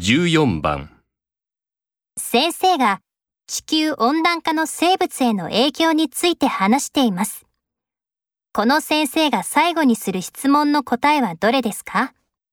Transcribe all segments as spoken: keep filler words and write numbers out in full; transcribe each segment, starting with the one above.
じゅうよんばん。 先生が地球温暖化の生物への影響について話しています。この先生が最後にする質問の答えはどれですか？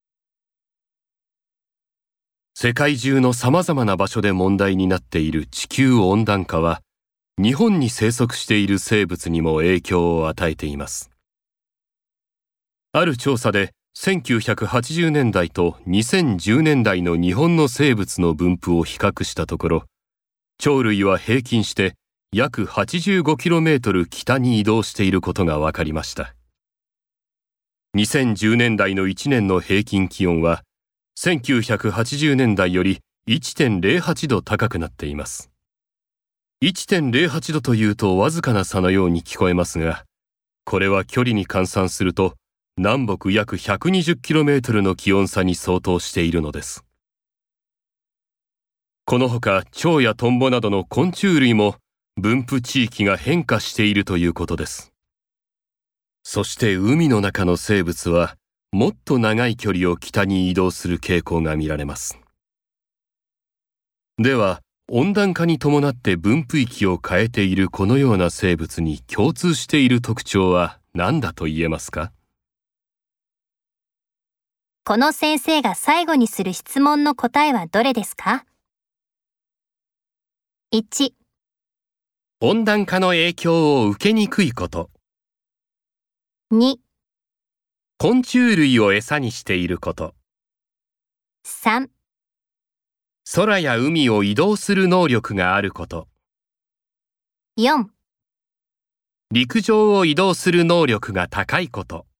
世界中の様々な場所で問題になっている地球温暖化は、日本に生息している生物にも影響を与えています。ある調査で、せんきゅうひゃくはちじゅうねんだいとにせんじゅうねんだいの日本の生物の分布を比較したところ、鳥類は平均して約 はちじゅうごキロメートル 北に移動していることが分かりました。にせんじゅうねんだいのいちねんの平均気温は、せんきゅうひゃくはちじゅうねんだいより いってんぜろはちど高くなっています。いってんぜろはちどというとわずかな差のように聞こえますが、これは距離に換算すると、南北約 ひゃくにじゅうキロメートル の気温差に相当しているのです。このほか、蝶やトンボなどの昆虫類も分布地域が変化しているということです。そして海の中の生物は、もっと長い距離を北に移動する傾向が見られます。では、温暖化に伴って分布域を変えているこのような生物に共通している特徴は何だと言えますか？ この先生が最後にする質問の答えはどれですか？いち、 温暖化の影響を受けにくいこと。 に、 昆虫類を餌にしていること。 さん、 空や海を移動する能力があること。 よん、 陸上を移動する能力が高いこと。